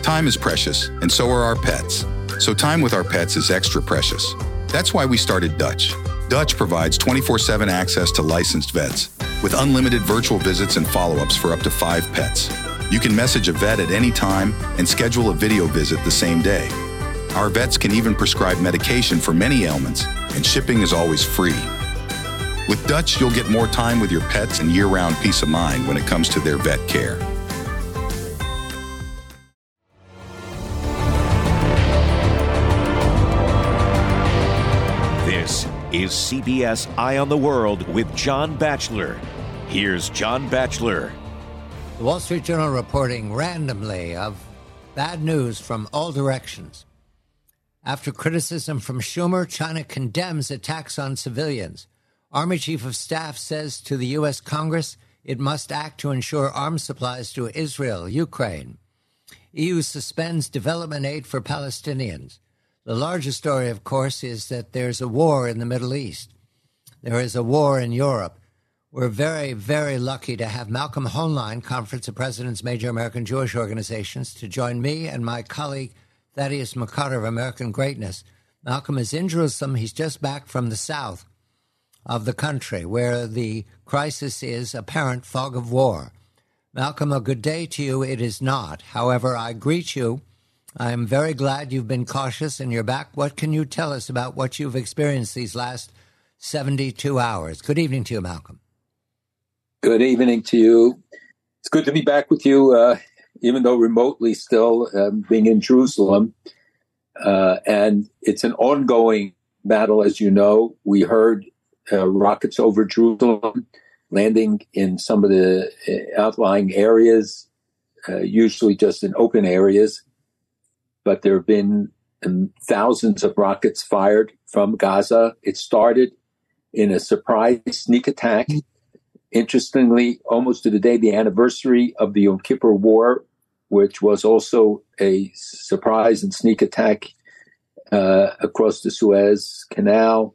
Time is precious, and so are our pets. So time with our pets is extra precious. That's why we started Dutch. Dutch provides 24/7 access to licensed vets with unlimited virtual visits and follow-ups for up to 5 pets. You can message a vet at any time and schedule a video visit the same day. Our vets can even prescribe medication for many ailments, and shipping is always free. With Dutch, you'll get more time with your pets and year-round peace of mind when it comes to their vet care. This is CBS Eye on the World with John Batchelor. Here's John Batchelor. The Wall Street Journal reporting randomly of bad news from all directions. After criticism from Schumer, China condemns attacks on civilians. Army Chief of Staff says to the U.S. Congress it must act to ensure arms supplies to Israel, Ukraine. EU suspends development aid for Palestinians. The largest story, of course, is that there's a war in the Middle East. There is a war in Europe. We're very, very lucky to have Malcolm Hoenlein, Conference of Presidents, Major American Jewish Organizations, to join me and my colleague Thaddeus McCarter of American Greatness. Malcolm is in Jerusalem. He's just back from the south of the country where the crisis is apparent fog of war. Malcolm, a good day to you. It is not. However, I greet you. I'm very glad you've been cautious and you're back. What can you tell us about what you've experienced these last 72 hours? Good evening to you, Malcolm. Good evening to you. It's good to be back with you, even though remotely still, being in Jerusalem. And it's an ongoing battle, as you know. We heard rockets over Jerusalem landing in some of the outlying areas, usually just in open areas. But there have been thousands of rockets fired from Gaza. It started in a surprise sneak attack. Interestingly, almost to the day, the anniversary of the Yom Kippur War, which was also a surprise and sneak attack across the Suez Canal,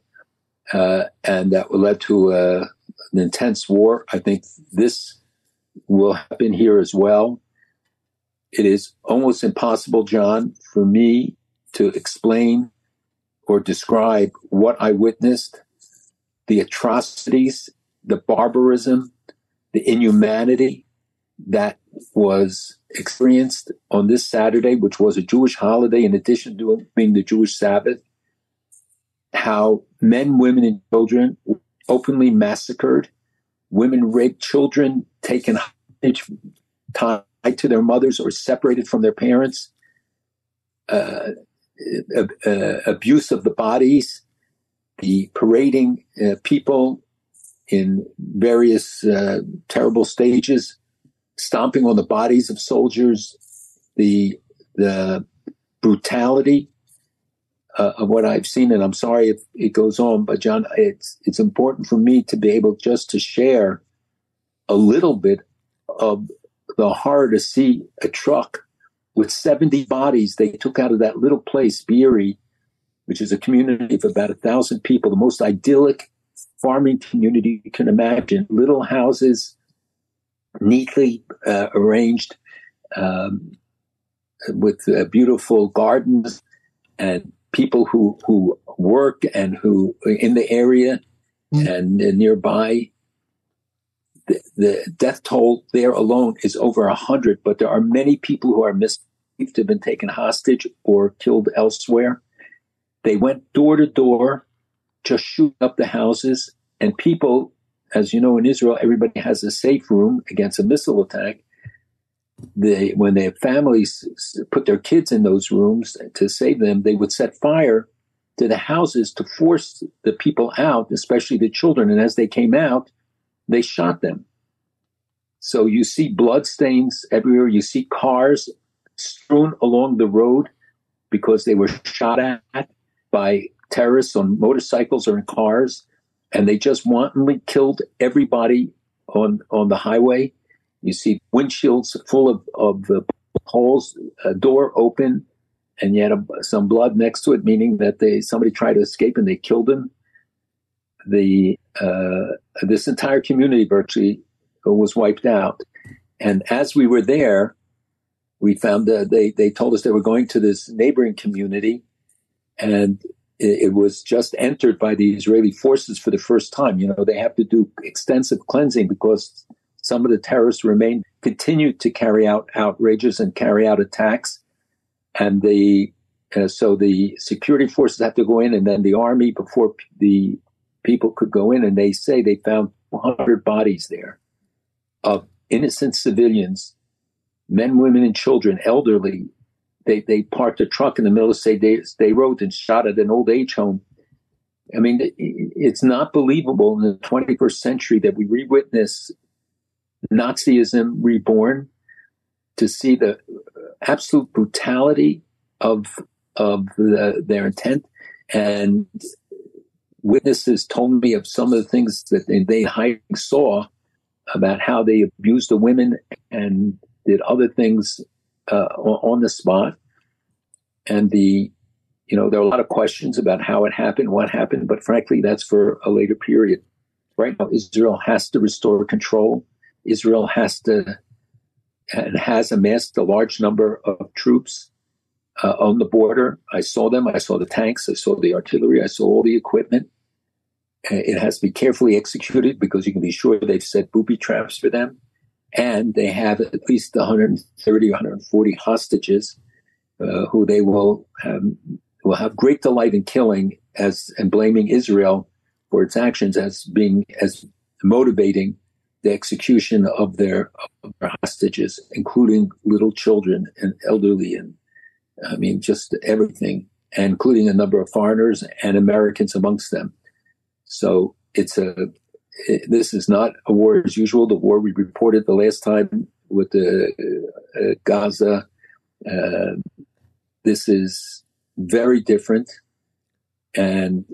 and that led to an intense war. I think this will happen here as well. It is almost impossible, John, for me to explain or describe what I witnessed, the atrocities, the barbarism, the inhumanity that was experienced on this Saturday, which was a Jewish holiday in addition to being the Jewish Sabbath. How men, women, and children were openly massacred, women raped, children taken hostage, tied to their mothers or separated from their parents, abuse of the bodies, the parading people in various terrible stages, stomping on the bodies of soldiers, the brutality of what I've seen. And I'm sorry if it goes on, but John, it's important for me to be able just to share a little bit of the horror to see a truck with 70 bodies they took out of that little place, Be'eri, which is a community of about 1,000 people, the most idyllic farming community you can imagine. Little houses, neatly arranged, with beautiful gardens, and people who work and who are in the area and nearby. The death toll there alone is over 100, but there are many people who are missing, have been taken hostage or killed elsewhere. They went door to door, just shooting up the houses, and people, as you know, in Israel, everybody has a safe room against a missile attack. When their families put their kids in those rooms to save them, they would set fire to the houses to force the people out, especially the children. And as they came out, they shot them. So you see bloodstains everywhere. You see cars strewn along the road because they were shot at by terrorists on motorcycles or in cars. And they just wantonly killed everybody on the highway. You see windshields full of holes, a door open, and yet some blood next to it, meaning that somebody tried to escape and they killed him. This entire community virtually was wiped out. And as we were there, we found that they told us they were going to this neighboring community, and it was just entered by the Israeli forces for the first time. They have to do extensive cleansing because some of the terrorists continued to carry out outrages and carry out attacks. And so the security forces had to go in, and then the army before the people could go in. And they say they found 100 bodies there of innocent civilians, men, women, and children, elderly. They parked a truck in the middle of Sde Road and shot at an old age home. I mean, it's not believable in the 21st century that we re-witness Nazism reborn, to see the absolute brutality of their intent. And witnesses told me of some of the things that they saw about how they abused the women and did other things on the spot. And there are a lot of questions about how it happened, what happened, but frankly, that's for a later period. Right now, Israel has to restore control. Israel has amassed a large number of troops on the border. I saw them. I saw the tanks. I saw the artillery. I saw all the equipment. It has to be carefully executed because you can be sure they've set booby traps for them. And they have at least 130, 140 hostages who they will have great delight in killing and blaming Israel for its actions as motivating the execution of their hostages, including little children and elderly, and just everything, including a number of foreigners and Americans amongst them. So this is not a war as usual. The war we reported the last time with the Gaza, this is very different, and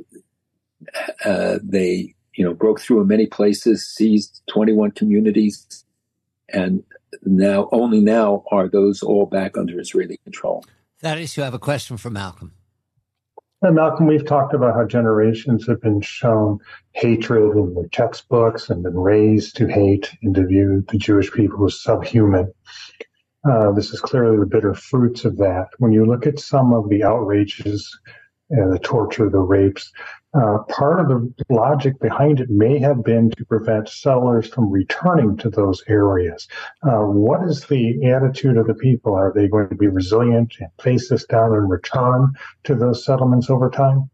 they broke through in many places, seized 21 communities, and only now are those all back under Israeli control. Thaddeus, you have a question for Malcolm. Malcolm, we've talked about how generations have been shown hatred in their textbooks and been raised to hate and to view the Jewish people as subhuman. This is clearly the bitter fruits of that. When you look at some of the outrages, the torture, the rapes, part of the logic behind it may have been to prevent settlers from returning to those areas. What is the attitude of the people? Are they going to be resilient and face this down and return to those settlements over time?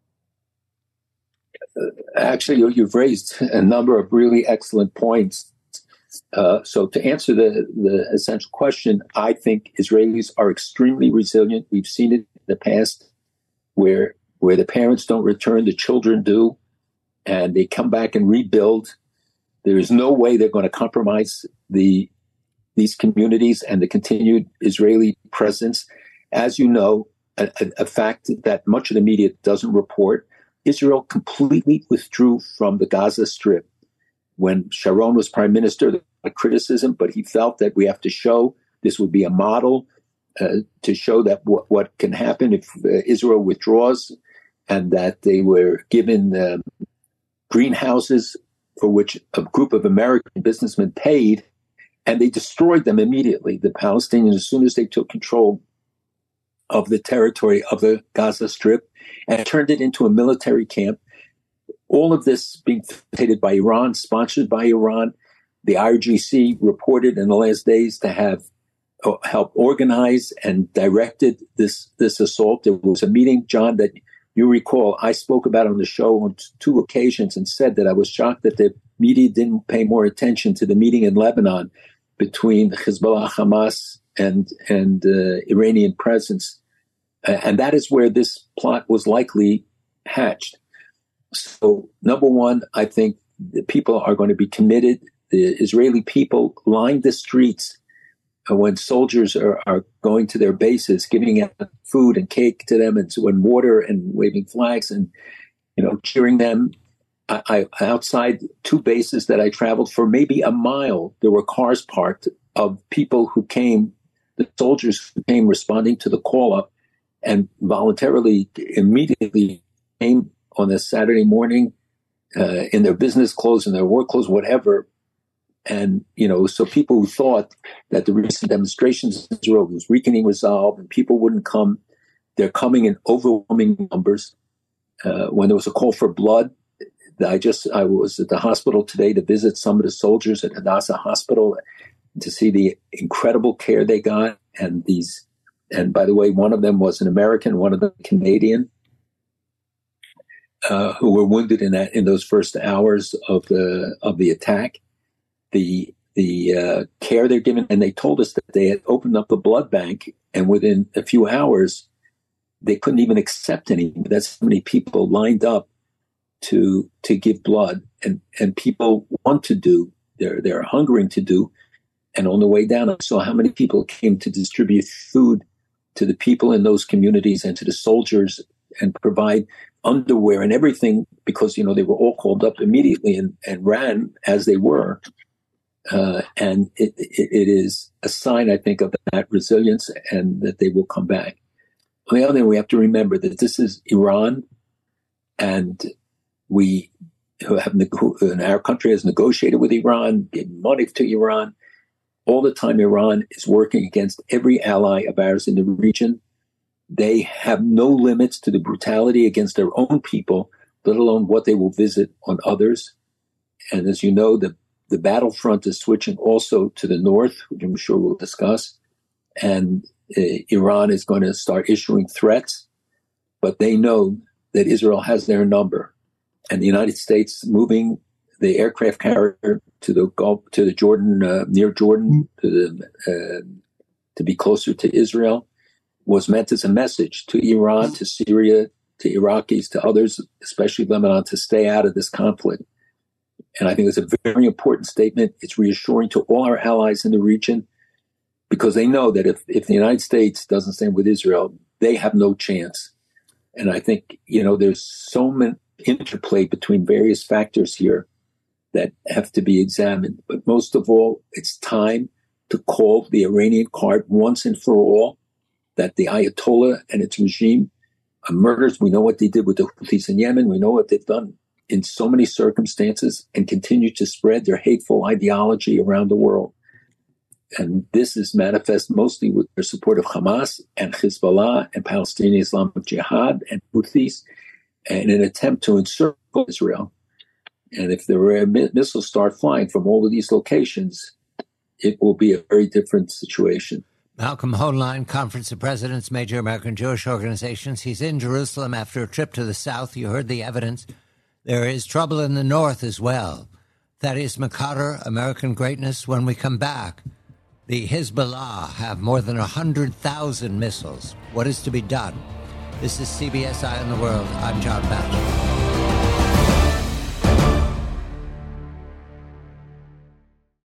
Actually, you've raised a number of really excellent points. So to answer the essential question, I think Israelis are extremely resilient. We've seen it in the past where the parents don't return, the children do, and they come back and rebuild. There is no way they're going to compromise these communities and the continued Israeli presence. As you know, a fact that much of the media doesn't report, Israel completely withdrew from the Gaza Strip. When Sharon was prime minister, there was criticism, but he felt that we have to show this would be a model to show that what can happen if Israel withdraws, and that they were given greenhouses for which a group of American businessmen paid, and they destroyed them immediately. The Palestinians, as soon as they took control of the territory of the Gaza Strip, and turned it into a military camp. All of this being facilitated by Iran, sponsored by Iran. The IRGC reported in the last days to have helped organize and directed this assault. There was a meeting, John, that you recall I spoke about on the show on 2 occasions and said that I was shocked that the media didn't pay more attention to the meeting in Lebanon between Hezbollah, Hamas, and Iranian presence. And that is where this plot was likely hatched. So, number one, I think the people are going to be committed. The Israeli people lined the streets when soldiers are going to their bases, giving out food and cake to them, and water, and waving flags, and cheering them. I outside 2 bases that I traveled for maybe a mile, there were cars parked of people who came, the soldiers who came responding to the call up, and voluntarily immediately came on a Saturday morning in their business clothes and their work clothes, whatever, And, so people who thought that the recent demonstrations in Israel was weakening resolve and people wouldn't come, they're coming in overwhelming numbers. When there was a call for blood, I was at the hospital today to visit some of the soldiers at Hadassah Hospital to see the incredible care they got. And by the way, one of them was an American, one of them Canadian, who were wounded in those first hours of the attack. The care they're given, and they told us that they had opened up a blood bank, and within a few hours, they couldn't even accept anything. That's how many people lined up to give blood, and people want to do. They're hungering to do. And on the way down, I saw how many people came to distribute food to the people in those communities and to the soldiers and provide underwear and everything, because, they were all called up immediately and ran as they were. And it is a sign, I think, of that resilience and that they will come back. On the other hand, we have to remember that this is Iran, and our country has negotiated with Iran, given money to Iran. All the time, Iran is working against every ally of ours in the region. They have no limits to the brutality against their own people, let alone what they will visit on others. And as you know, the battlefront is switching also to the north, which I'm sure we'll discuss. And Iran is going to start issuing threats, but they know that Israel has their number. And the United States moving the aircraft carrier to the Gulf, to the Jordan, near Jordan, to be closer to Israel, was meant as a message to Iran, to Syria, to Iraqis, to others, especially Lebanon, to stay out of this conflict. And I think it's a very important statement. It's reassuring to all our allies in the region, because they know that if the United States doesn't stand with Israel, they have no chance. And I think, there's so much interplay between various factors here that have to be examined. But most of all, it's time to call the Iranian card once and for all, that the Ayatollah and its regime are murderers. We know what they did with the Houthis in Yemen. We know what they've done in so many circumstances, and continue to spread their hateful ideology around the world. And this is manifest mostly with their support of Hamas and Hezbollah and Palestinian Islamic Jihad and Houthis, in an attempt to encircle Israel. And if the missiles start flying from all of these locations, it will be a very different situation. Malcolm Hoenlein, Conference of Presidents, major American Jewish organizations. He's in Jerusalem after a trip to the south. You heard the evidence. There is trouble in the north as well. Thaddeus McCarter, American Greatness. When we come back, the Hezbollah have more than 100,000 missiles. What is to be done? This is CBS Eye on the World. I'm John Batchelor.